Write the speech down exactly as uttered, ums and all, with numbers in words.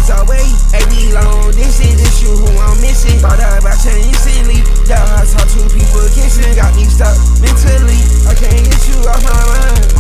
lost our way. A we long distance, this you who I'm missing. Brought up by chain instantly. The